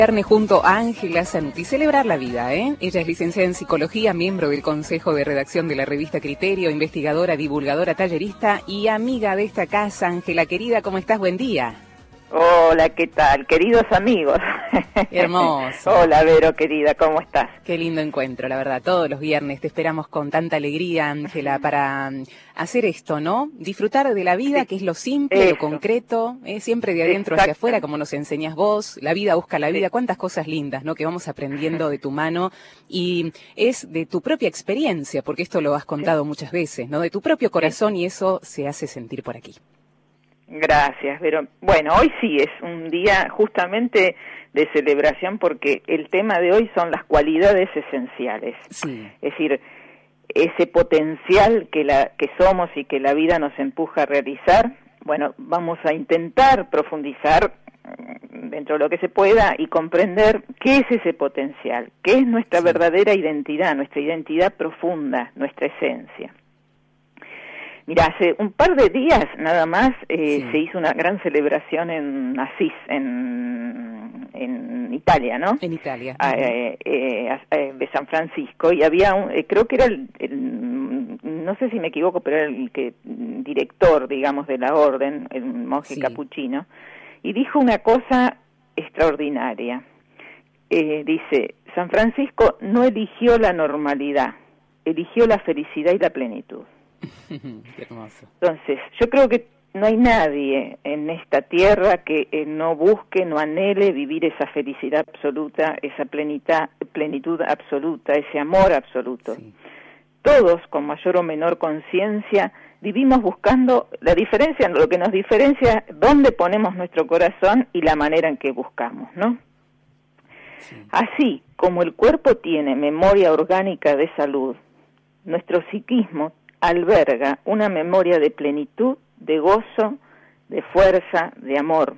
Viernes junto a Ángela Zanuti, celebrar la vida, ¿eh? Ella es licenciada en Psicología, miembro del Consejo de Redacción de la revista Criterio, investigadora, divulgadora, tallerista y amiga de esta casa. Ángela, querida, ¿cómo estás? Buen día. Hola, ¿qué tal? Queridos amigos. Hermoso. Hola, Vero, querida, ¿cómo estás? Qué lindo encuentro, la verdad. Todos los viernes te esperamos con tanta alegría, Ángela, para hacer esto, ¿no? Disfrutar de la vida, que es lo simple, lo concreto, siempre de adentro hacia afuera, como nos enseñas vos. La vida busca la vida. Cuántas cosas lindas, ¿no? Que vamos aprendiendo de tu mano. Y es de tu propia experiencia, porque esto lo has contado muchas veces, ¿no? De tu propio corazón, y eso se hace sentir por aquí. Gracias, pero bueno, hoy sí es un día justamente de celebración porque el tema de hoy son las cualidades esenciales. Sí. Es decir, ese potencial que somos y que la vida nos empuja a realizar. Bueno, vamos a intentar profundizar dentro de lo que se pueda y comprender qué es ese potencial, qué es nuestra verdadera identidad, nuestra identidad profunda, nuestra esencia. Mira, hace un par de días nada más se hizo una gran celebración en Asís, en Italia, ¿no? En Italia. De San Francisco, y había creo que era no sé si me equivoco, pero era el director, digamos, de la orden, el monje capuchino, y dijo una cosa extraordinaria. Dice, San Francisco no eligió la normalidad, eligió la felicidad y la plenitud. Qué hermoso. Entonces, yo creo que no hay nadie en esta tierra que no busque, no anhele vivir esa felicidad absoluta, esa plenitud absoluta, ese amor absoluto. Sí. Todos, con mayor o menor conciencia, vivimos buscando la diferencia, lo que nos diferencia, dónde ponemos nuestro corazón y la manera en que buscamos, ¿no? Sí. Así como el cuerpo tiene memoria orgánica de salud, nuestro psiquismo alberga una memoria de plenitud, de gozo, de fuerza, de amor.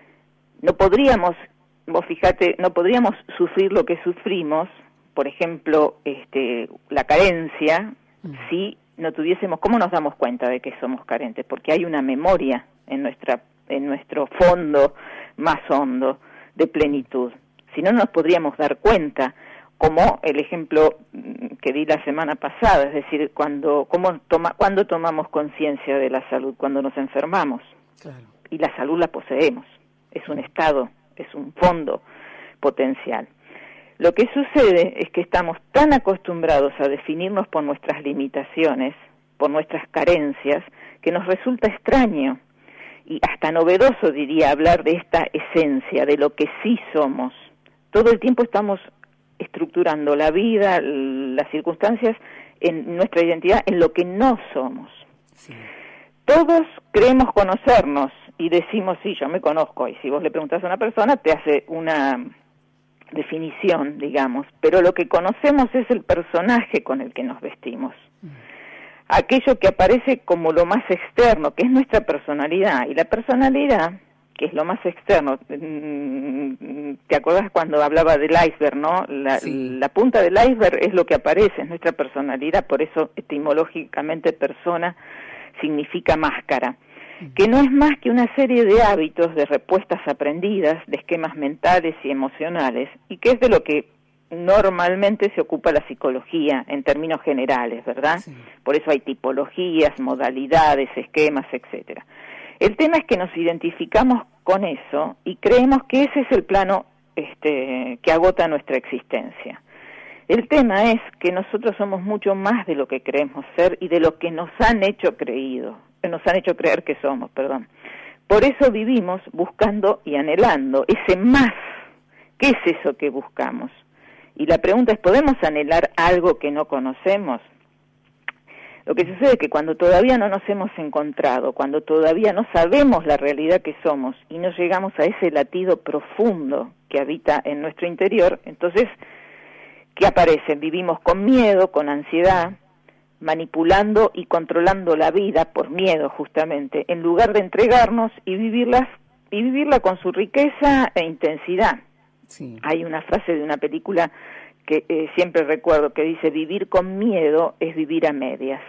No podríamos, vos fíjate, no podríamos sufrir lo que sufrimos, por ejemplo, la carencia, si no tuviésemos, ¿cómo nos damos cuenta de que somos carentes? Porque hay una memoria en nuestro fondo más hondo de plenitud. Si no, nos podríamos dar cuenta, como el ejemplo que di la semana pasada, es decir, cuando tomamos conciencia de la salud, cuando nos enfermamos. Claro. Y la salud la poseemos, es un estado, es un fondo potencial. Lo que sucede es que estamos tan acostumbrados a definirnos por nuestras limitaciones, por nuestras carencias, que nos resulta extraño y hasta novedoso, diría, hablar de esta esencia, de lo que sí somos. Todo el tiempo estamos estructurando la vida, las circunstancias, en nuestra identidad, en lo que no somos. Sí. Todos creemos conocernos y decimos, sí, yo me conozco, y si vos le preguntás a una persona, te hace una definición, digamos, pero lo que conocemos es el personaje con el que nos vestimos. Aquello que aparece como lo más externo, que es nuestra personalidad, y la personalidad, que es lo más externo. ¿Te acuerdas cuando hablaba del iceberg, no? La punta del iceberg es lo que aparece, es nuestra personalidad, por eso etimológicamente persona significa máscara, que no es más que una serie de hábitos, de respuestas aprendidas, de esquemas mentales y emocionales, y que es de lo que normalmente se ocupa la psicología en términos generales, ¿verdad? Sí. Por eso hay tipologías, modalidades, esquemas, etcétera. El tema es que nos identificamos con eso y creemos que ese es el plano que agota nuestra existencia. El tema es que nosotros somos mucho más de lo que creemos ser y de lo que nos han hecho creer que somos, perdón. Por eso vivimos buscando y anhelando ese más. ¿Qué es eso que buscamos? Y la pregunta es, ¿podemos anhelar algo que no conocemos? Lo que sucede es que cuando todavía no nos hemos encontrado, cuando todavía no sabemos la realidad que somos y no llegamos a ese latido profundo que habita en nuestro interior, entonces, ¿qué aparece? Vivimos con miedo, con ansiedad, manipulando y controlando la vida por miedo justamente, en lugar de entregarnos y vivirla con su riqueza e intensidad. Sí. Hay una frase de una película que siempre recuerdo que dice, vivir con miedo es vivir a medias,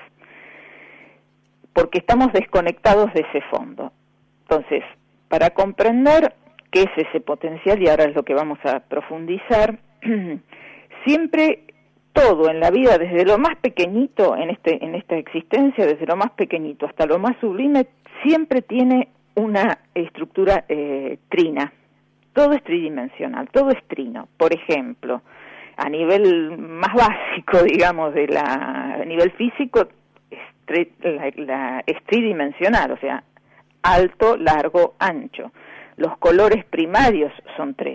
porque estamos desconectados de ese fondo. Entonces, para comprender ¿Qué es ese potencial? Y ahora es lo que vamos a profundizar. Siempre todo en la vida, desde lo más pequeñito en esta existencia, desde lo más pequeñito hasta lo más sublime, siempre tiene una estructura trina. Todo es tridimensional, todo es trino. Por ejemplo, a nivel más básico, digamos, a nivel físico, es tridimensional, o sea, alto, largo, ancho. Los colores primarios son 3.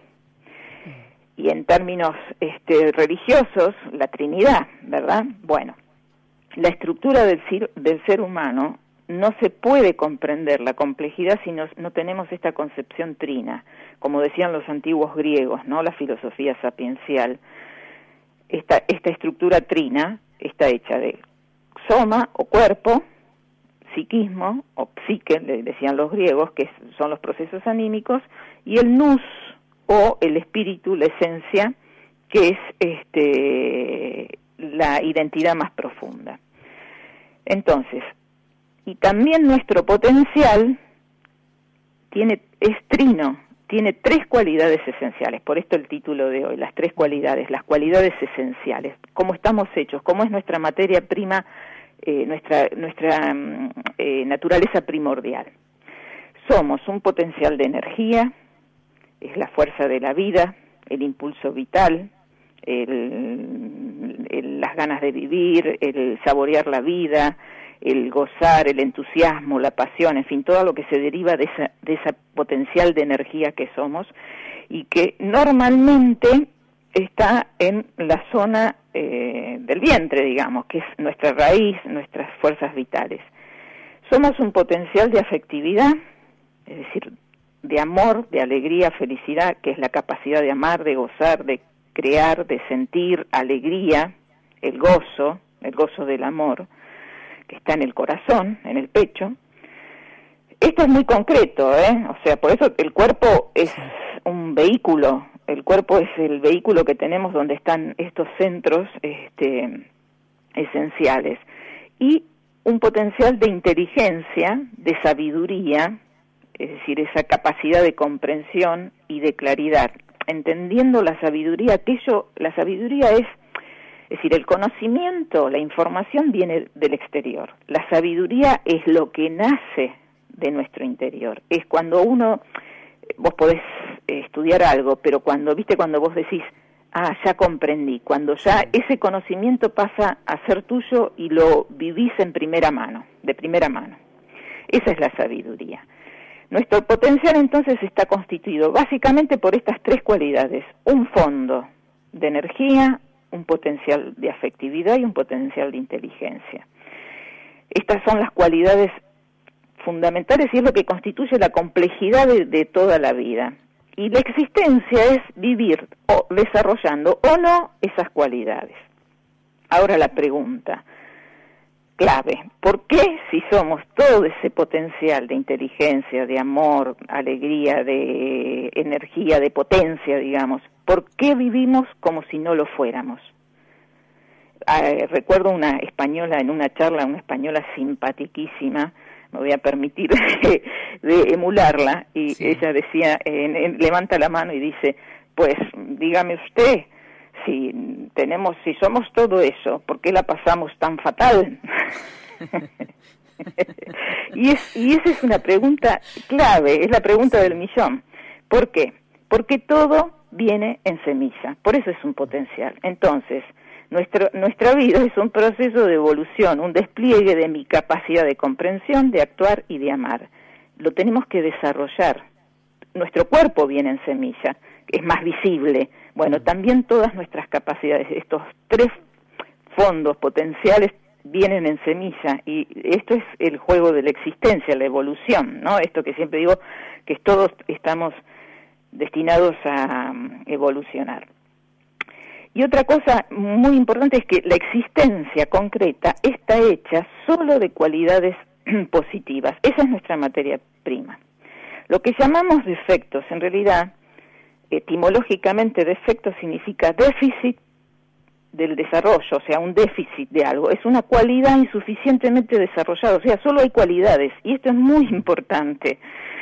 Y en términos religiosos, la Trinidad, ¿verdad? Bueno, la estructura del ser humano no se puede comprender la complejidad si no tenemos esta concepción trina, como decían los antiguos griegos, ¿no? La filosofía sapiencial. Esta estructura trina está hecha de soma o cuerpo, psiquismo o psique, le decían los griegos, que son los procesos anímicos, y el nous o el espíritu, la esencia, que es la identidad más profunda. Entonces, y también nuestro potencial es trino, tiene 3 cualidades esenciales, por esto el título de hoy, las 3 cualidades, las cualidades esenciales, cómo estamos hechos, cómo es nuestra materia prima, nuestra naturaleza primordial. Somos un potencial de energía, es la fuerza de la vida, el impulso vital, las ganas de vivir, el saborear la vida, el gozar, el entusiasmo, la pasión, en fin, todo lo que se deriva de esa potencial de energía que somos y que normalmente está en la zona del vientre, digamos, que es nuestra raíz, nuestras fuerzas vitales. Somos un potencial de afectividad, es decir, de amor, de alegría, felicidad, que es la capacidad de amar, de gozar, de crear, de sentir alegría, el gozo del amor, que está en el corazón, en el pecho. Esto es muy concreto, o sea, por eso el cuerpo es un vehículo, el cuerpo es el vehículo que tenemos donde están estos centros esenciales. Y un potencial de inteligencia, de sabiduría, es decir, esa capacidad de comprensión y de claridad. Entendiendo la sabiduría, la sabiduría es decir, el conocimiento, la información viene del exterior. La sabiduría es lo que nace de nuestro interior. Es cuando vos podés estudiar algo, pero cuando vos decís, ya comprendí, cuando ya ese conocimiento pasa a ser tuyo y lo vivís de primera mano. Esa es la sabiduría. Nuestro potencial entonces está constituido básicamente por estas 3 cualidades: un fondo de energía, un potencial de afectividad y un potencial de inteligencia. Estas son las cualidades fundamentales y es lo que constituye la complejidad de toda la vida. Y la existencia es vivir desarrollando o no esas cualidades. Ahora la pregunta clave: ¿por qué, si somos todo ese potencial de inteligencia, de amor, alegría, de energía, de potencia, digamos, por qué vivimos como si no lo fuéramos? Recuerdo una española en una charla, una española simpaticísima, me voy a permitir de emularla, y sí. Ella decía, levanta la mano y dice, pues dígame usted, si somos todo eso, ¿por qué la pasamos tan fatal? y esa es una pregunta clave, es la pregunta del millón. ¿Por qué? Porque todo viene en semilla, por eso es un potencial. Entonces, nuestra vida es un proceso de evolución, un despliegue de mi capacidad de comprensión, de actuar y de amar. Lo tenemos que desarrollar. Nuestro cuerpo viene en semilla, es más visible. Bueno, también todas nuestras capacidades, estos 3 fondos potenciales vienen en semilla, y esto es el juego de la existencia, la evolución, ¿no? Esto que siempre digo, que todos estamos destinados a evolucionar. Y otra cosa muy importante es que la existencia concreta está hecha solo de cualidades positivas. Esa es nuestra materia prima. Lo que llamamos defectos, en realidad, etimológicamente defecto significa déficit del desarrollo, o sea, un déficit de algo. Es una cualidad insuficientemente desarrollada, o sea, solo hay cualidades. Y esto es muy importante,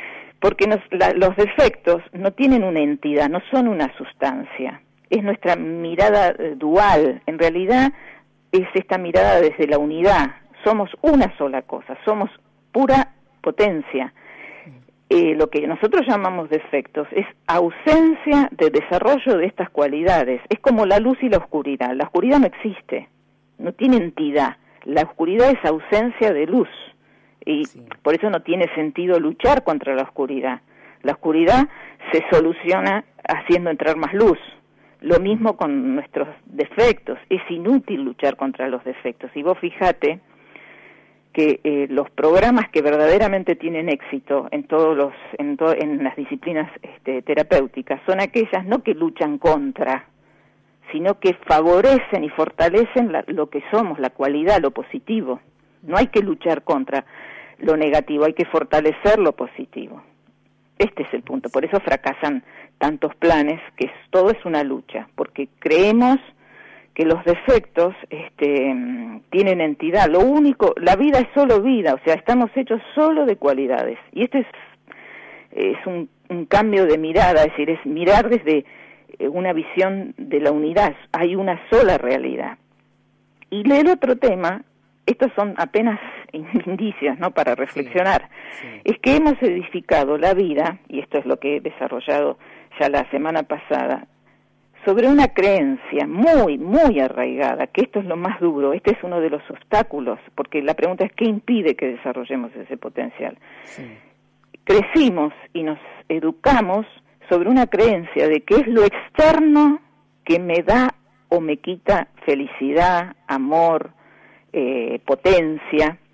porque los defectos no tienen una entidad, no son una sustancia. Es nuestra mirada dual. En realidad es esta mirada desde la unidad. Somos una sola cosa, somos pura potencia. Lo que nosotros llamamos defectos es ausencia de desarrollo de estas cualidades. Es como la luz y la oscuridad. La oscuridad no existe, no tiene entidad. La oscuridad es ausencia de luz. Y sí, por eso no tiene sentido luchar contra la oscuridad. La oscuridad se soluciona haciendo entrar más luz. Lo mismo con nuestros defectos. Es inútil luchar contra los defectos. Y vos fíjate que los programas que verdaderamente tienen éxito en las disciplinas terapéuticas son aquellas no que luchan contra, sino que favorecen y fortalecen lo que somos, la cualidad, lo positivo. No hay que luchar contra lo negativo, hay que fortalecer lo positivo. Este es el punto. Por eso fracasan tantos planes, que todo es una lucha, porque creemos que los defectos tienen entidad. Lo único, la vida es solo vida, o sea, estamos hechos solo de cualidades. Y este es un cambio de mirada, es decir, es mirar desde una visión de la unidad. Hay una sola realidad. Y el otro tema, estos son apenas indicios, ¿no?, para reflexionar, sí. Es que hemos edificado la vida, y esto es lo que he desarrollado ya la semana pasada, sobre una creencia muy, muy arraigada, que esto es lo más duro, este es uno de los obstáculos, porque la pregunta es ¿qué impide que desarrollemos ese potencial? Sí. Crecimos y nos educamos sobre una creencia de que es lo externo que me da o me quita felicidad, amor, potencia,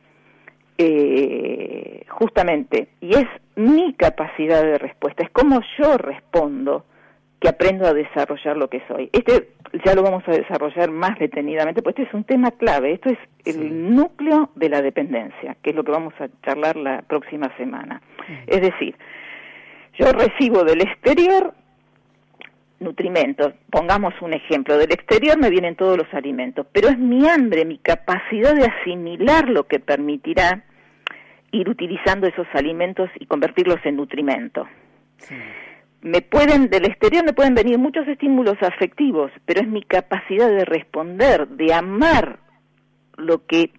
justamente, y es mi capacidad de respuesta, es como yo respondo que aprendo a desarrollar lo que soy. Ya lo vamos a desarrollar más detenidamente, porque este es un tema clave, esto es el núcleo de la dependencia, que es lo que vamos a charlar la próxima semana. Es decir, yo recibo del exterior nutrimentos, pongamos un ejemplo, del exterior me vienen todos los alimentos, pero es mi hambre, mi capacidad de asimilar lo que permitirá ir utilizando esos alimentos y convertirlos en nutrimento. Sí. Del exterior me pueden venir muchos estímulos afectivos, pero es mi capacidad de responder, de amar lo que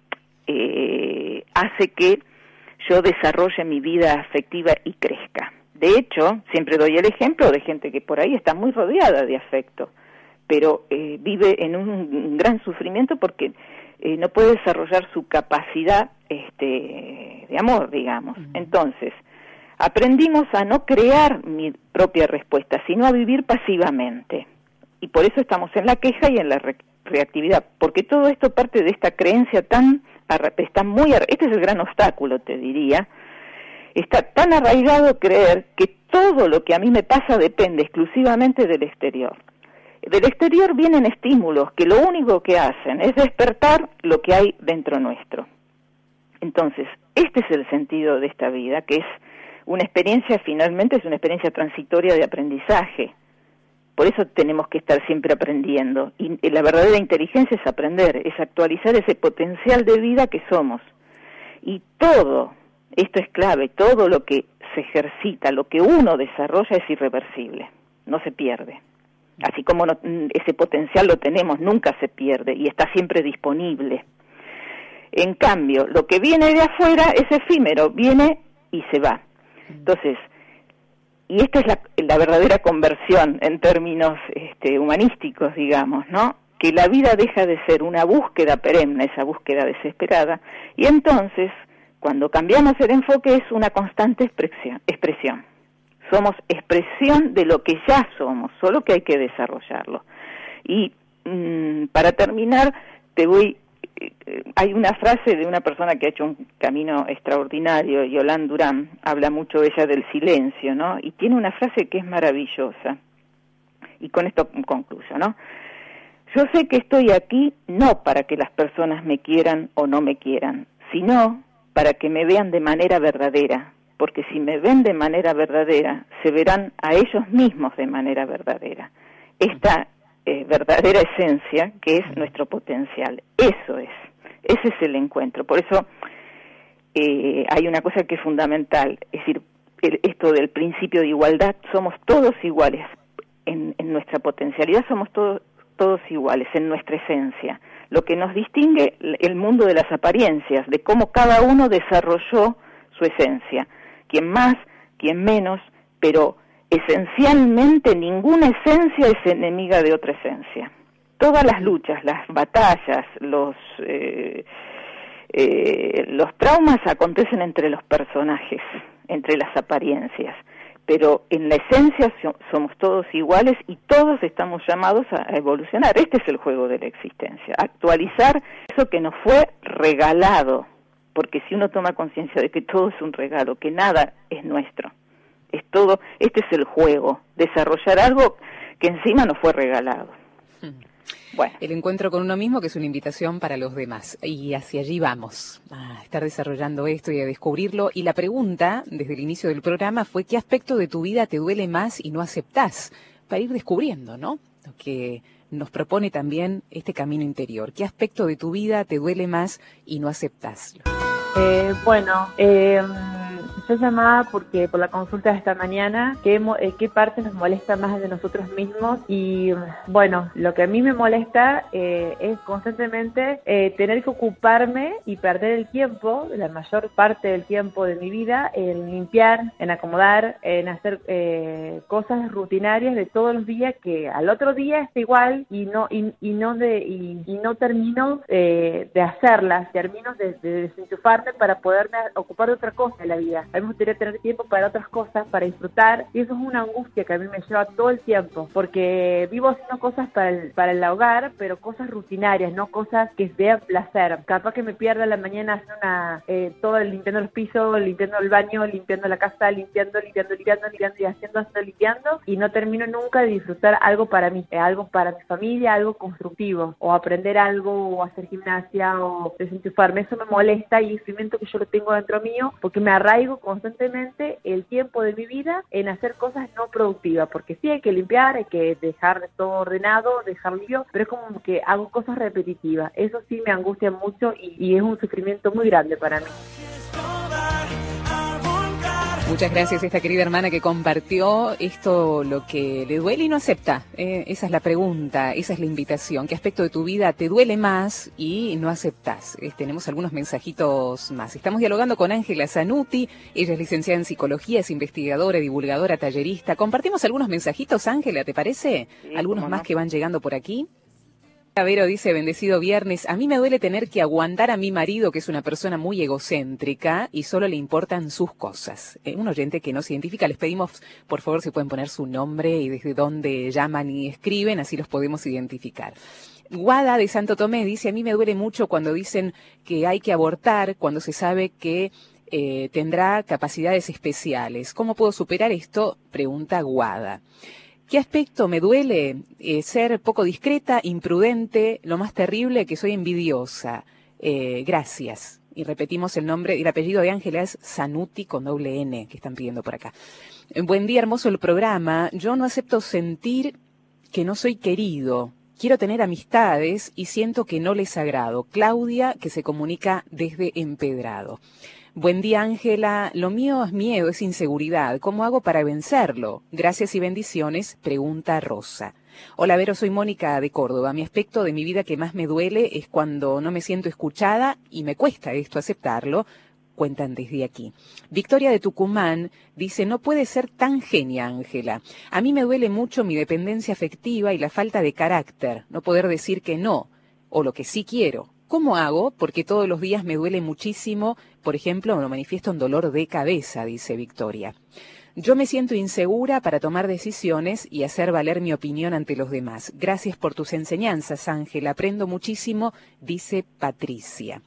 hace que yo desarrolle mi vida afectiva y crezca. De hecho, siempre doy el ejemplo de gente que por ahí está muy rodeada de afecto, pero vive en un gran sufrimiento porque no puede desarrollar su capacidad de amor, digamos. Entonces, aprendimos a no crear mi propia respuesta, sino a vivir pasivamente. Y por eso estamos en la queja y en la reactividad, porque todo esto parte de esta creencia este es el gran obstáculo, te diría. Está tan arraigado creer que todo lo que a mí me pasa depende exclusivamente del exterior. Del exterior vienen estímulos que lo único que hacen es despertar lo que hay dentro nuestro. Entonces, este es el sentido de esta vida, que es una experiencia, finalmente es una experiencia transitoria de aprendizaje. Por eso tenemos que estar siempre aprendiendo. Y la verdadera inteligencia es aprender, es actualizar ese potencial de vida que somos. Y todo, esto es clave, todo lo que se ejercita, lo que uno desarrolla es irreversible, no se pierde. Así como ese potencial lo tenemos, nunca se pierde y está siempre disponible. En cambio, lo que viene de afuera es efímero, viene y se va. Entonces, y esta es la verdadera conversión en términos humanísticos, digamos, ¿no? Que la vida deja de ser una búsqueda perenne, esa búsqueda desesperada, y entonces, cuando cambiamos el enfoque, es una constante expresión. Somos expresión de lo que ya somos, solo que hay que desarrollarlo. Y para terminar, hay una frase de una persona que ha hecho un camino extraordinario, Yolande Durán, habla mucho ella del silencio, ¿no? Y tiene una frase que es maravillosa, y con esto concluyo, ¿no? Yo sé que estoy aquí no para que las personas me quieran o no me quieran, sino para que me vean de manera verdadera, porque si me ven de manera verdadera, se verán a ellos mismos de manera verdadera. Esta verdadera esencia que es nuestro potencial, ese es el encuentro. Por eso hay una cosa que es fundamental, es decir, esto del principio de igualdad, somos todos iguales en nuestra potencialidad, somos todos iguales en nuestra esencia. Lo que nos distingue el mundo de las apariencias, de cómo cada uno desarrolló su esencia, quien más, quien menos, pero esencialmente ninguna esencia es enemiga de otra esencia. Todas las luchas, las batallas, los traumas acontecen entre los personajes, entre las apariencias, pero en la esencia somos todos iguales y todos estamos llamados a evolucionar. Este es el juego de la existencia, actualizar eso que nos fue regalado, porque si uno toma conciencia de que todo es un regalo, que nada es nuestro, es todo, este es el juego, desarrollar algo que encima nos fue regalado. Bueno. El encuentro con uno mismo, que es una invitación para los demás. Y hacia allí vamos, a estar desarrollando esto y a descubrirlo. Y la pregunta, desde el inicio del programa, fue ¿qué aspecto de tu vida te duele más y no aceptás? Para ir descubriendo, ¿no? Lo que nos propone también este camino interior. ¿Qué aspecto de tu vida te duele más y no aceptás? Yo llamaba porque por la consulta de esta mañana, qué parte nos molesta más de nosotros mismos, y bueno, lo que a mí me molesta es constantemente tener que ocuparme y perder el tiempo, la mayor parte del tiempo de mi vida, en limpiar, en acomodar, en hacer cosas rutinarias de todos los días, que al otro día está igual y no termino de hacerlas, termino de desenchufarme para poderme ocupar de otra cosa en la vida. A mí me gustaría tener tiempo para otras cosas, para disfrutar, y eso es una angustia que a mí me lleva todo el tiempo, porque vivo haciendo cosas para el hogar, pero cosas rutinarias, no cosas que vean placer. Capaz que me pierda la mañana haciendo todo limpiando los pisos, limpiando el baño, limpiando la casa, limpiando y limpiando, y no termino nunca de disfrutar algo para mí, algo para mi familia, algo constructivo, o aprender algo, o hacer gimnasia, o desenchufarme. Eso me molesta y experimento que yo lo tengo dentro mío, porque me arraigo constantemente el tiempo de mi vida en hacer cosas no productivas, porque sí hay que limpiar, hay que dejar todo ordenado, dejar limpio, pero es como que hago cosas repetitivas. Eso sí me angustia mucho y es un sufrimiento muy grande para mí. Muchas gracias a esta querida hermana que compartió esto, lo que le duele y no acepta. Esa es la pregunta, esa es la invitación. ¿Qué aspecto de tu vida te duele más y no aceptás? Tenemos algunos mensajitos más. Estamos dialogando con Ángela Zanuti. Ella es licenciada en psicología, es investigadora, divulgadora, tallerista. Compartimos algunos mensajitos, Ángela, ¿te parece? Sí, algunos más no. que van llegando por aquí. Vero dice, bendecido viernes, a mí me duele tener que aguantar a mi marido, que es una persona muy egocéntrica y solo le importan sus cosas. Un oyente que no se identifica, les pedimos, por favor, si pueden poner su nombre y desde dónde llaman y escriben, así los podemos identificar. Guada de Santo Tomé dice, a mí me duele mucho cuando dicen que hay que abortar, cuando se sabe que tendrá capacidades especiales. ¿Cómo puedo superar esto? Pregunta Guada. ¿Qué aspecto me duele? Ser poco discreta, imprudente, lo más terrible, que soy envidiosa. Gracias. Y repetimos el nombre, el apellido de Ángela es Zanuti con doble N, que están pidiendo por acá. Buen día, hermoso el programa. Yo no acepto sentir que no soy querido. Quiero tener amistades y siento que no les agrado. Claudia, que se comunica desde Empedrado. Buen día, Ángela. Lo mío es miedo, es inseguridad. ¿Cómo hago para vencerlo? Gracias y bendiciones, pregunta Rosa. Hola, Vero, soy Mónica de Córdoba. Mi aspecto de mi vida que más me duele es cuando no me siento escuchada y me cuesta esto aceptarlo. Cuentan desde aquí. Victoria de Tucumán dice, no puede ser tan genia, Ángela. A mí me duele mucho mi dependencia afectiva y la falta de carácter, no poder decir que no, o lo que sí quiero. ¿Cómo hago? Porque todos los días me duele muchísimo. Por ejemplo, me manifiesto un dolor de cabeza, dice Victoria. Yo me siento insegura para tomar decisiones y hacer valer mi opinión ante los demás. Gracias por tus enseñanzas, Ángela. Aprendo muchísimo, dice Patricia.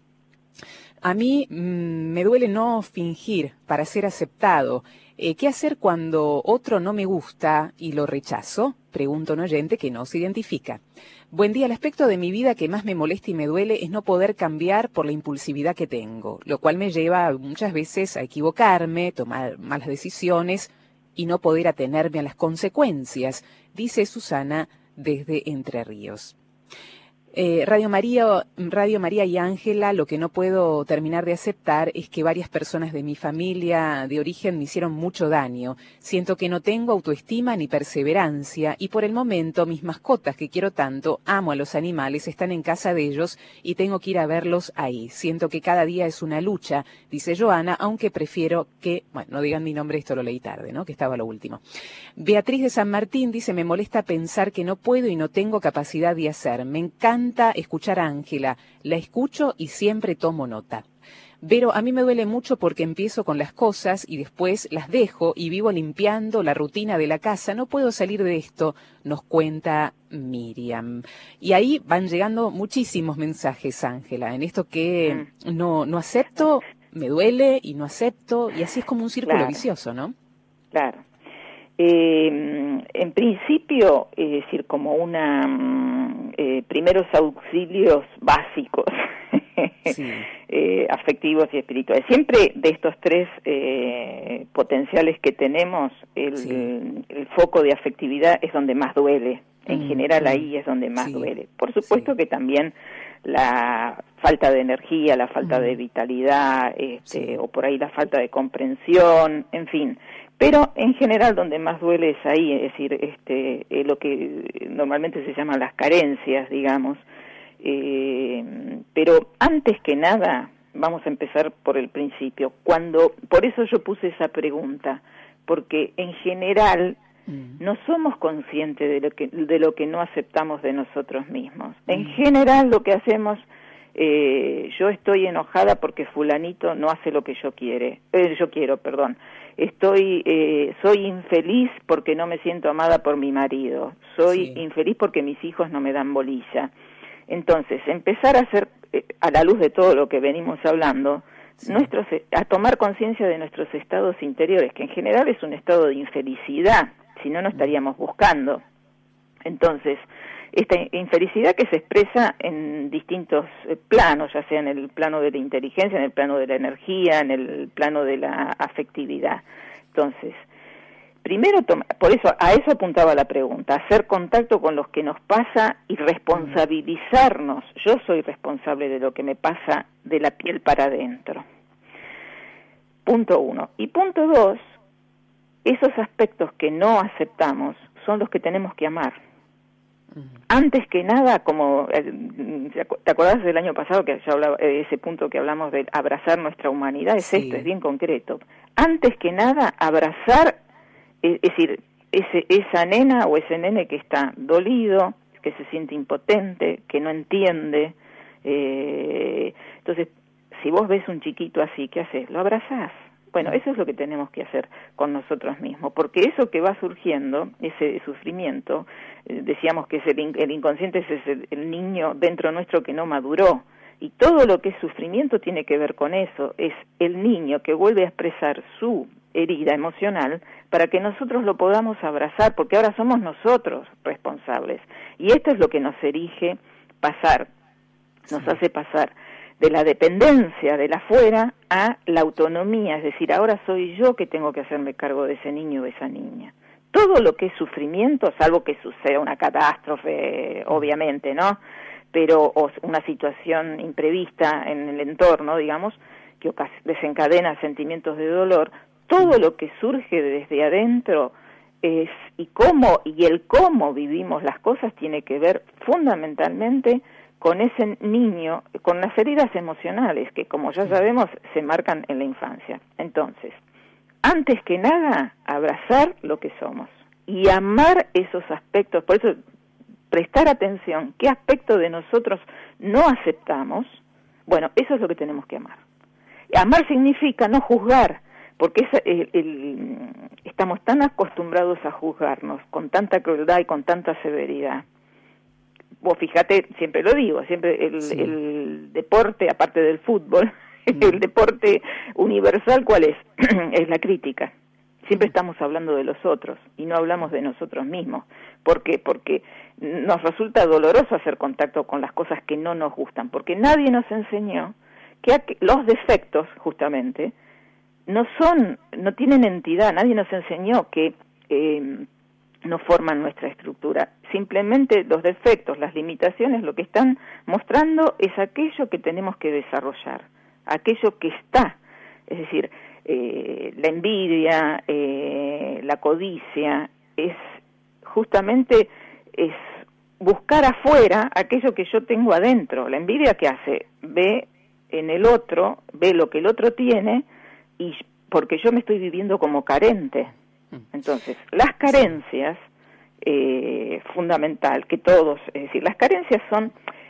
A mí me duele no fingir para ser aceptado. ¿Qué hacer cuando otro no me gusta y lo rechazo? Pregunta un oyente que no se identifica. Buen día, el aspecto de mi vida que más me molesta y me duele es no poder cambiar por la impulsividad que tengo, lo cual me lleva muchas veces a equivocarme, tomar malas decisiones y no poder atenerme a las consecuencias, dice Susana desde Entre Ríos. Radio María y Ángela, lo que no puedo terminar de aceptar es que varias personas de mi familia de origen me hicieron mucho daño. Siento que no tengo autoestima ni perseverancia y por el momento mis mascotas que quiero tanto, amo a los animales, están en casa de ellos y tengo que ir a verlos ahí. Siento que cada día es una lucha, dice Joana, aunque prefiero que, bueno, no digan mi nombre, esto lo leí tarde, ¿no? Que estaba lo último. Beatriz de San Martín dice, me molesta pensar que no puedo y no tengo capacidad de hacer. Me encanta escuchar a Ángela, la escucho y siempre tomo nota. Pero a mí me duele mucho porque empiezo con las cosas y después las dejo y vivo limpiando la rutina de la casa. No puedo salir de esto, nos cuenta Miriam. Y ahí van llegando muchísimos mensajes, Ángela, en esto que no acepto, me duele y no acepto, y así es como un círculo vicioso, ¿no? Claro. En principio, es decir, como primeros auxilios básicos, sí. Afectivos y espirituales. Siempre de estos tres potenciales que tenemos, el foco de afectividad es donde más duele. En general ahí es donde más duele. Por supuesto que también la falta de energía, la falta de vitalidad, o por ahí la falta de comprensión, en fin. Pero en general donde más duele es ahí, es decir, lo que normalmente se llaman las carencias, digamos. Pero antes que nada, vamos a empezar por el principio. Por eso yo puse esa pregunta, porque en general no somos conscientes de lo que no aceptamos de nosotros mismos. En general lo que hacemos, yo estoy enojada porque fulanito no hace lo que yo quiero. Soy infeliz porque no me siento amada por mi marido. Soy infeliz porque mis hijos no me dan bolilla. Entonces, empezar a hacer, a la luz de todo lo que venimos hablando, a tomar conciencia de nuestros estados interiores, que en general es un estado de infelicidad, si no, no estaríamos buscando. Entonces, esta infelicidad que se expresa en distintos planos, ya sea en el plano de la inteligencia, en el plano de la energía, en el plano de la afectividad. Entonces, primero, por eso, a eso apuntaba la pregunta, hacer contacto con los que nos pasa y responsabilizarnos. Yo soy responsable de lo que me pasa de la piel para adentro. Punto 1. Y punto 2, esos aspectos que no aceptamos son los que tenemos que amar. Antes que nada, como ¿te acordás del año pasado que yo hablaba, ese punto que hablamos de abrazar nuestra humanidad? Es esto, es bien concreto. Antes que nada, abrazar, es decir, esa nena o ese nene que está dolido, que se siente impotente, que no entiende. Entonces, si vos ves un chiquito así, ¿qué haces? Lo abrazás. Bueno, eso es lo que tenemos que hacer con nosotros mismos, porque eso que va surgiendo, ese sufrimiento, decíamos que el inconsciente es el niño dentro nuestro que no maduró, y todo lo que es sufrimiento tiene que ver con eso, es el niño que vuelve a expresar su herida emocional para que nosotros lo podamos abrazar, porque ahora somos nosotros responsables, y esto es lo que nos hace pasar de la dependencia del afuera a la autonomía, es decir, ahora soy yo que tengo que hacerme cargo de ese niño o esa niña. Todo lo que es sufrimiento, salvo que suceda una catástrofe, obviamente, ¿no? Pero o una situación imprevista en el entorno, digamos, que desencadena sentimientos de dolor, todo lo que surge desde adentro y el cómo vivimos las cosas tiene que ver fundamentalmente con ese niño, con las heridas emocionales que, como ya sabemos, se marcan en la infancia. Entonces, antes que nada, abrazar lo que somos y amar esos aspectos. Por eso, prestar atención, ¿qué aspecto de nosotros no aceptamos? Bueno, eso es lo que tenemos que amar. Amar significa no juzgar, porque estamos tan acostumbrados a juzgarnos con tanta crueldad y con tanta severidad. Vos fíjate, siempre lo digo, siempre el deporte, aparte del fútbol, el deporte universal, ¿cuál es? Es la crítica. Siempre estamos hablando de los otros y no hablamos de nosotros mismos. ¿Por qué? Porque nos resulta doloroso hacer contacto con las cosas que no nos gustan, porque nadie nos enseñó que los defectos, justamente, no tienen entidad. Nadie nos enseñó que no forman nuestra estructura. Simplemente los defectos, las limitaciones, lo que están mostrando es aquello que tenemos que desarrollar, aquello que está, es decir, la envidia, la codicia, es justamente buscar afuera aquello que yo tengo adentro. La envidia, ¿qué hace? Ve en el otro, ve lo que el otro tiene, y porque yo me estoy viviendo como carente. Entonces, las carencias, fundamental, que todos, es decir, las carencias son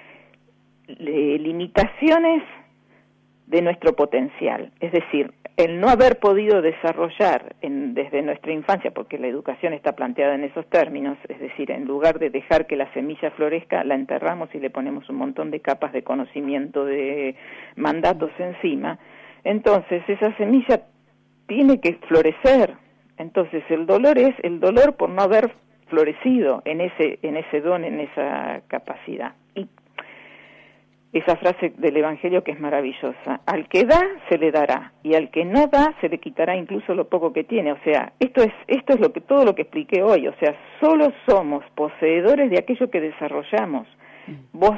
limitaciones de nuestro potencial, es decir, el no haber podido desarrollar desde nuestra infancia, porque la educación está planteada en esos términos, es decir, en lugar de dejar que la semilla florezca, la enterramos y le ponemos un montón de capas de conocimiento, de mandatos encima. Entonces, esa semilla tiene que florecer. Entonces, el dolor es el dolor por no haber florecido en ese don, en esa capacidad. Y esa frase del Evangelio que es maravillosa: al que da se le dará, y al que no da se le quitará incluso lo poco que tiene. O sea, esto es todo lo que expliqué hoy. O sea, solo somos poseedores de aquello que desarrollamos. Vos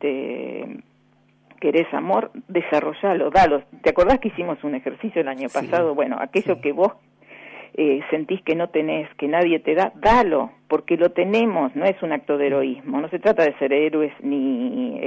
querés amor, desarrollalo, dalo. ¿Te acordás que hicimos un ejercicio el año pasado? Bueno, aquello que vos sentís que no tenés, que nadie te da, dalo, porque lo tenemos. No es un acto de heroísmo, no se trata de ser héroes ni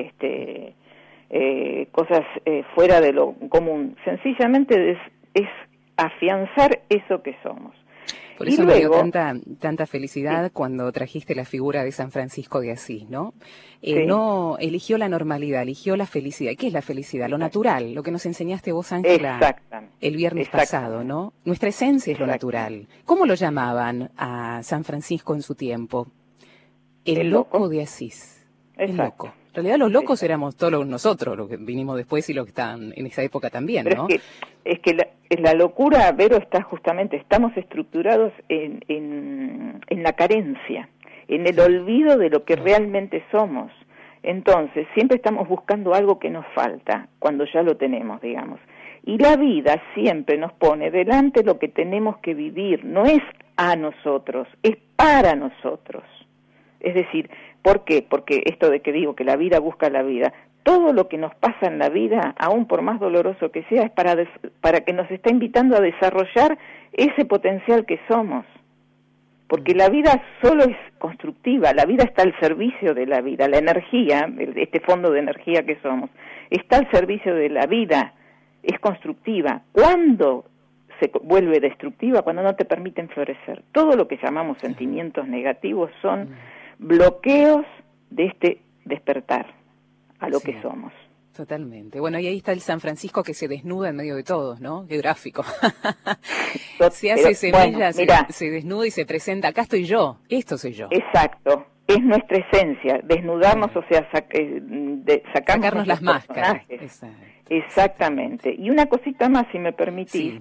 cosas fuera de lo común, sencillamente es afianzar eso que somos. Por eso me dio tanta felicidad cuando trajiste la figura de San Francisco de Asís, ¿no? No eligió la normalidad, eligió la felicidad. ¿Qué es la felicidad? Lo natural, lo que nos enseñaste vos, Ángela, el viernes pasado, ¿no? Nuestra esencia es lo natural. ¿Cómo lo llamaban a San Francisco en su tiempo? El loco de Asís. El loco. En realidad los locos éramos todos nosotros, los que vinimos después y los que están en esa época también, ¿no? Pero es que la locura, Vero, está justamente, estamos estructurados en la carencia, en el olvido de lo que realmente somos. Entonces, siempre estamos buscando algo que nos falta, cuando ya lo tenemos, digamos. Y la vida siempre nos pone delante lo que tenemos que vivir, no es a nosotros, es para nosotros. Es decir, ¿por qué? Porque esto de que digo que la vida busca la vida, todo lo que nos pasa en la vida, aún por más doloroso que sea, es para que nos está invitando a desarrollar ese potencial que somos. Porque la vida solo es constructiva, la vida está al servicio de la vida, la energía, este fondo de energía que somos, está al servicio de la vida, es constructiva. ¿Cuándo se vuelve destructiva? Cuando no te permiten florecer. Todo lo que llamamos sentimientos negativos son bloqueos de este despertar a lo que somos. Totalmente. Bueno, y ahí está el San Francisco que se desnuda en medio de todos, ¿no? Qué gráfico. Se hace semilla, se desnuda y se presenta. Acá estoy yo, esto soy yo. Exacto. Es nuestra esencia, desnudarnos, o sea, sacarnos las máscaras. Exactamente. Y una cosita más, si me permitís.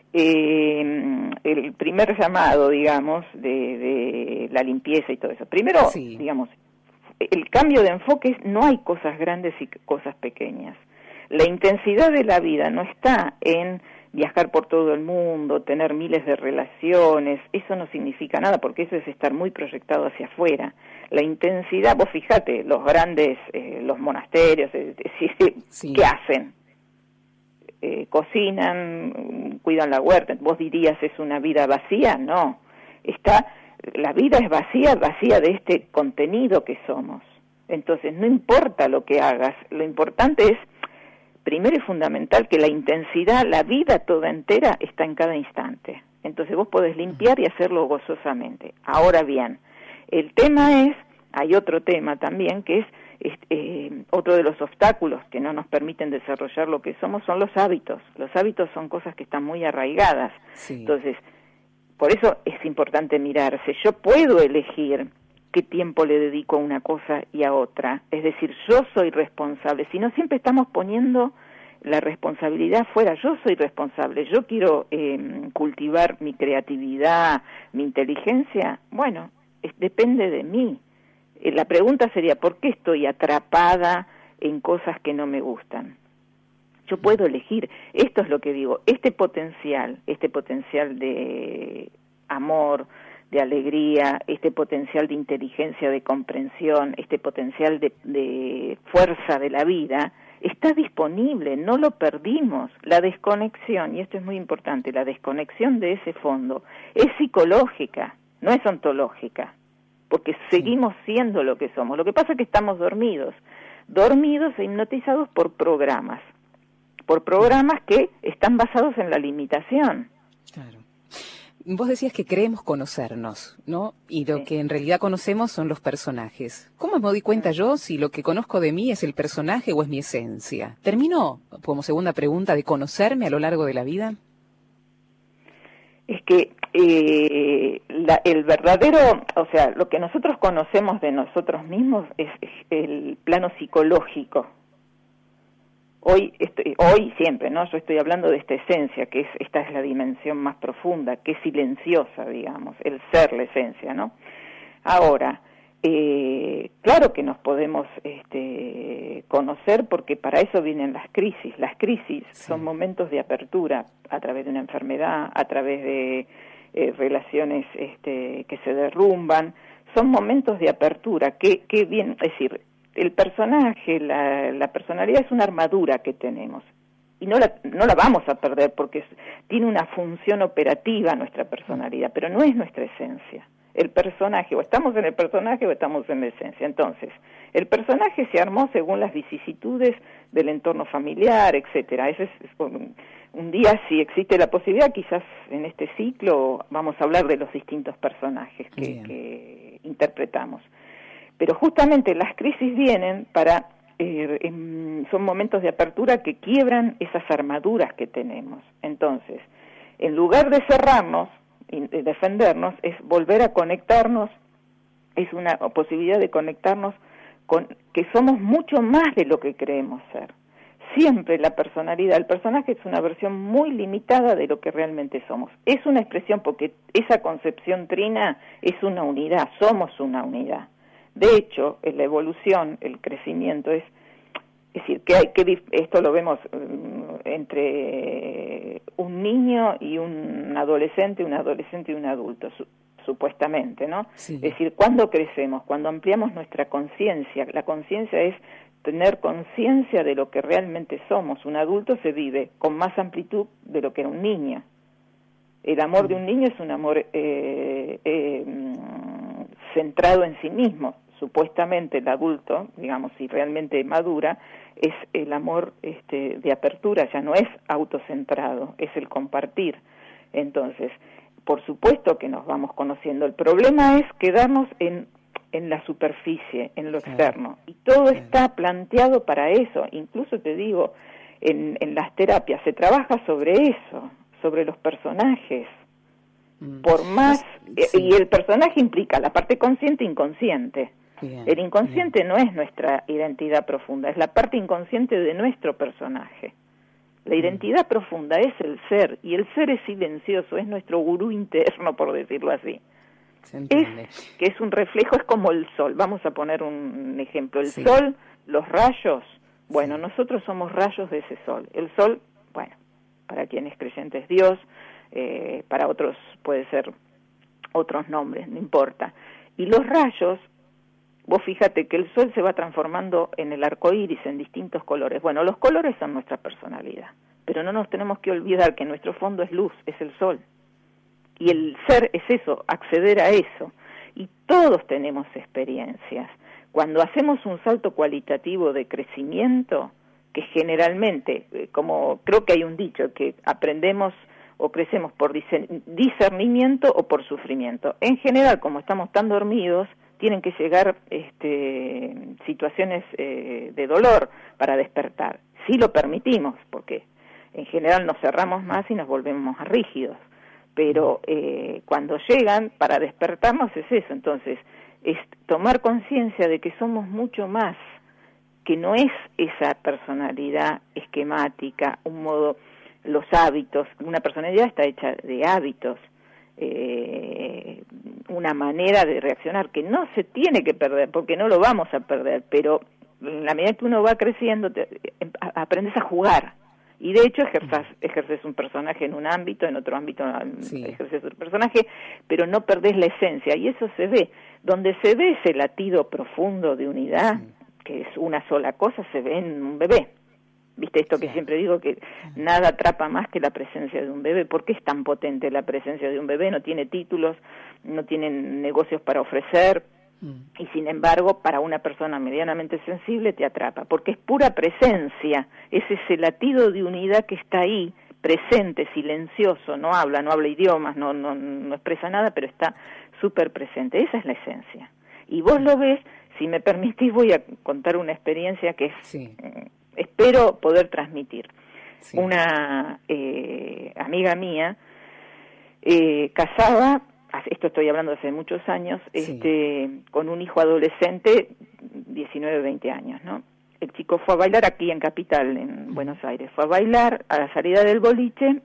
El primer llamado, digamos, de la limpieza y todo eso. Primero, digamos, el cambio de enfoque es, no hay cosas grandes y cosas pequeñas. La intensidad de la vida no está en viajar por todo el mundo, tener miles de relaciones, eso no significa nada, porque eso es estar muy proyectado hacia afuera. La intensidad, vos fíjate, los grandes, los monasterios, ¿qué hacen? Cocinan, cuidan la huerta. ¿Vos dirías es una vida vacía? No, la vida es vacía de este contenido que somos. Entonces no importa lo que hagas, lo importante es, primero y fundamental, que la intensidad, la vida toda entera está en cada instante. Entonces vos podés limpiar y hacerlo gozosamente. Ahora bien, el tema es, hay otro tema también que es, otro de los obstáculos que no nos permiten desarrollar lo que somos son los hábitos. Los hábitos son cosas que están muy arraigadas. Entonces, por eso es importante mirarse. Yo puedo elegir qué tiempo le dedico a una cosa y a otra. Es decir, yo soy responsable. Si no, siempre estamos poniendo la responsabilidad fuera. Yo soy responsable. Yo quiero cultivar mi creatividad, mi inteligencia. Bueno, depende de mí. La pregunta sería, ¿por qué estoy atrapada en cosas que no me gustan? Yo puedo elegir. Esto es lo que digo. Este potencial de amor, de alegría, este potencial de inteligencia, de comprensión, este potencial de fuerza de la vida, está disponible, no lo perdimos. La desconexión, y esto es muy importante, la desconexión de ese fondo es psicológica, no es ontológica, porque seguimos siendo lo que somos. Lo que pasa es que estamos dormidos e hipnotizados por programas que están basados en la limitación. Claro. Vos decías que creemos conocernos, ¿no? Y lo que en realidad conocemos son los personajes. ¿Cómo me doy cuenta yo si lo que conozco de mí es el personaje o es mi esencia? ¿Termino, como segunda pregunta, de conocerme a lo largo de la vida? Es que el verdadero, o sea, lo que nosotros conocemos de nosotros mismos es el plano psicológico. Hoy siempre, ¿no? Yo estoy hablando de esta esencia, esta es la dimensión más profunda, que es silenciosa, digamos, el ser, la esencia, ¿no? Ahora, claro que nos podemos conocer, porque para eso vienen las crisis. Las crisis son momentos de apertura a través de una enfermedad, a través de relaciones que se derrumban. Son momentos de apertura que bien, es decir, el personaje, la personalidad es una armadura que tenemos y no la vamos a perder porque tiene una función operativa nuestra personalidad, pero no es nuestra esencia. El personaje, o estamos en el personaje o estamos en la esencia. Entonces, el personaje se armó según las vicisitudes del entorno familiar, etcétera. Ese es un día, si existe la posibilidad, quizás en este ciclo vamos a hablar de los distintos personajes que interpretamos. Pero justamente las crisis vienen son momentos de apertura que quiebran esas armaduras que tenemos. Entonces, en lugar de cerrarnos y de defendernos, es volver a conectarnos, es una posibilidad de conectarnos con que somos mucho más de lo que creemos ser. Siempre la personalidad, el personaje es una versión muy limitada de lo que realmente somos. Es una expresión porque esa concepción trina es una unidad, somos una unidad. De hecho, en la evolución, el crecimiento es decir, esto lo vemos entre un niño y un adolescente y un adulto, supuestamente, ¿no? Sí. Es decir, ¿cuándo crecemos? Cuando ampliamos nuestra conciencia. La conciencia es tener conciencia de lo que realmente somos. Un adulto se vive con más amplitud de lo que era un niño. El amor de un niño es un amor centrado en sí mismo. Supuestamente el adulto, digamos, si realmente madura, es el amor de apertura, ya no es autocentrado, es el compartir. Entonces, por supuesto que nos vamos conociendo. El problema es quedarnos en la superficie, en lo externo. Y todo está planteado para eso. Incluso te digo, en las terapias se trabaja sobre eso, sobre los personajes. Por más, y el personaje implica la parte consciente e inconsciente. Bien, el inconsciente no es nuestra identidad profunda, es la parte inconsciente de nuestro personaje. La identidad profunda es el ser, y el ser es silencioso, es nuestro gurú interno, por decirlo así. Que es un reflejo, es como el sol. Vamos a poner un ejemplo. El sol, los rayos, bueno, nosotros somos rayos de ese sol. El sol, bueno, para quienes creyentes Dios, para otros puede ser otros nombres, no importa. Y los rayos, vos fíjate que el sol se va transformando en el arco iris en distintos colores. Bueno, los colores son nuestra personalidad, pero no nos tenemos que olvidar que nuestro fondo es luz, es el sol. Y el ser es eso, acceder a eso. Y todos tenemos experiencias. Cuando hacemos un salto cualitativo de crecimiento, que generalmente, como creo que hay un dicho, que aprendemos o crecemos por discernimiento o por sufrimiento. En general, como estamos tan dormidos, tienen que llegar situaciones de dolor para despertar. Si lo permitimos, porque en general nos cerramos más y nos volvemos más rígidos. Pero cuando llegan, para despertarnos es eso. Entonces, es tomar conciencia de que somos mucho más, que no es esa personalidad esquemática, un modo, los hábitos. Una personalidad está hecha de hábitos, una manera de reaccionar que no se tiene que perder, porque no lo vamos a perder, pero en la medida que uno va creciendo, aprendes a jugar. Y de hecho ejerces un personaje en un ámbito, en otro ámbito ejerces otro personaje, pero no perdés la esencia, y eso se ve. Donde se ve ese latido profundo de unidad, que es una sola cosa, se ve en un bebé. ¿Viste esto que siempre digo, que nada atrapa más que la presencia de un bebé? ¿Por qué es tan potente la presencia de un bebé? No tiene títulos, no tiene negocios para ofrecer, y sin embargo, para una persona medianamente sensible te atrapa, porque es pura presencia, es ese latido de unidad que está ahí, presente, silencioso, no habla idiomas, no expresa nada, pero está súper presente. Esa es la esencia. Y vos lo ves, si me permitís, voy a contar una experiencia que es... espero poder transmitir. Una amiga mía, casada, esto estoy hablando hace muchos años, con un hijo adolescente, 19, 20 años, ¿no? El chico fue a bailar aquí en Capital, en Buenos Aires, fue a bailar, a la salida del boliche,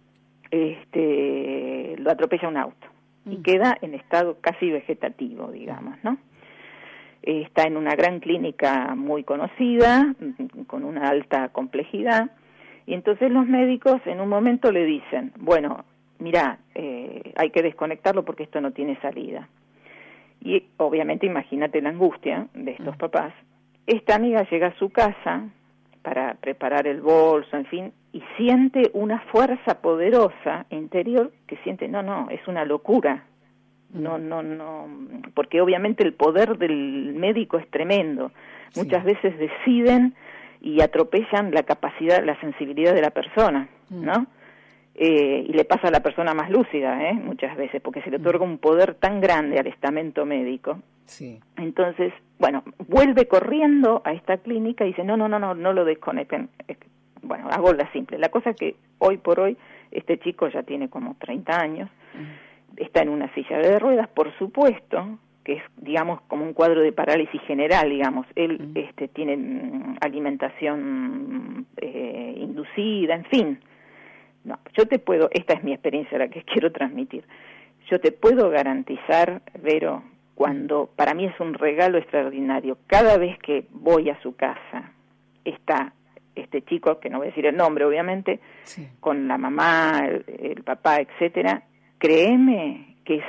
lo atropella un auto, y queda en estado casi vegetativo, digamos, ¿no? Está en una gran clínica muy conocida, con una alta complejidad, y entonces los médicos en un momento le dicen, bueno, mirá, hay que desconectarlo porque esto no tiene salida. Y obviamente imagínate la angustia de estos papás. Esta amiga llega a su casa para preparar el bolso, en fin, y siente una fuerza poderosa interior que siente, no, es una locura. No, porque obviamente el poder del médico es tremendo. Muchas veces deciden y atropellan la capacidad, la sensibilidad de la persona, ¿no? Y le pasa a la persona más lúcida, muchas veces, porque se le otorga un poder tan grande al estamento médico. Entonces, bueno, vuelve corriendo a esta clínica y dice, no lo desconecten. Bueno, hago la simple. La cosa es que hoy por hoy este chico ya tiene como 30 años, está en una silla de ruedas, por supuesto, que es, digamos, como un cuadro de parálisis general, digamos. Él tiene alimentación inducida, en fin. No, yo te puedo, esta es mi experiencia la que quiero transmitir, yo te puedo garantizar, Vero, cuando para mí es un regalo extraordinario, cada vez que voy a su casa, está este chico, que no voy a decir el nombre obviamente, con la mamá, el papá, etcétera, créeme que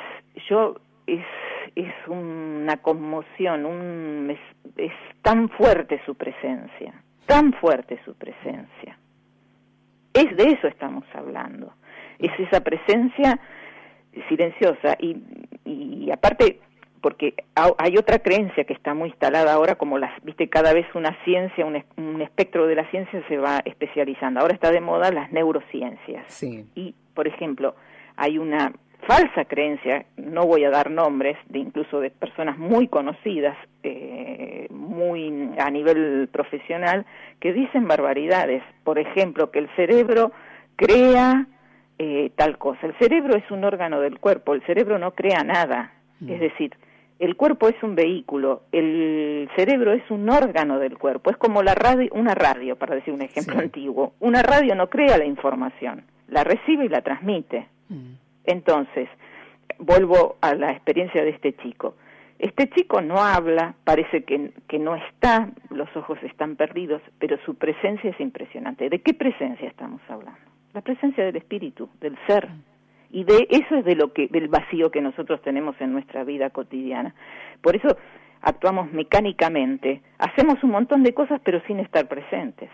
es una conmoción, es tan fuerte su presencia, Es de eso estamos hablando, es esa presencia silenciosa y aparte, porque hay otra creencia que está muy instalada ahora, como viste, cada vez una ciencia, un espectro de la ciencia se va especializando. Ahora está de moda las neurociencias. Y, por ejemplo, hay una falsa creencia, no voy a dar nombres, incluso de personas muy conocidas, muy a nivel profesional, que dicen barbaridades. Por ejemplo, que el cerebro crea tal cosa. El cerebro es un órgano del cuerpo, el cerebro no crea nada. Es decir, el cuerpo es un vehículo, el cerebro es un órgano del cuerpo, es como una radio, para decir un ejemplo antiguo. Una radio no crea la información, la recibe y la transmite. Entonces, vuelvo a la experiencia de este chico. Este chico no habla, parece que no está, los ojos están perdidos, pero su presencia es impresionante. ¿De qué presencia estamos hablando? La presencia del espíritu, del ser. Y de eso es del vacío que nosotros tenemos en nuestra vida cotidiana. Por eso actuamos mecánicamente, hacemos un montón de cosas pero sin estar presentes.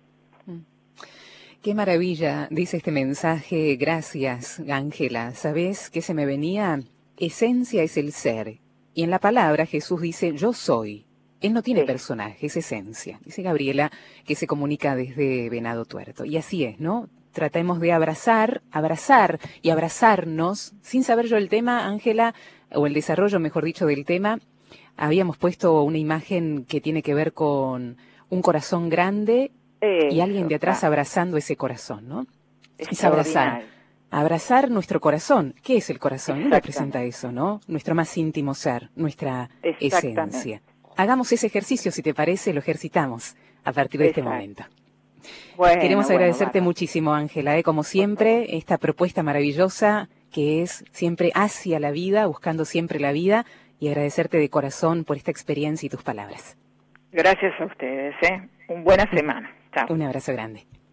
Qué maravilla, dice este mensaje. Gracias, Ángela. ¿Sabés qué se me venía? Esencia es el ser. Y en la palabra Jesús dice, yo soy. Él no tiene personaje, es esencia. Dice Gabriela, que se comunica desde Venado Tuerto. Y así es, ¿no? Tratemos de abrazar y abrazarnos. Sin saber yo el tema, Ángela, o el desarrollo, mejor dicho, del tema, habíamos puesto una imagen que tiene que ver con un corazón grande y alguien de atrás abrazando ese corazón, ¿no? Es abrazar nuestro corazón. ¿Qué es el corazón? Él representa eso, ¿no? Nuestro más íntimo ser, nuestra esencia. Hagamos ese ejercicio, si te parece, lo ejercitamos a partir de este momento. Queremos agradecerte muchísimo, Ángela, como siempre, esta propuesta maravillosa que es siempre hacia la vida, buscando siempre la vida, y agradecerte de corazón por esta experiencia y tus palabras. Gracias a ustedes, Buena semana. Chao. Un abrazo grande.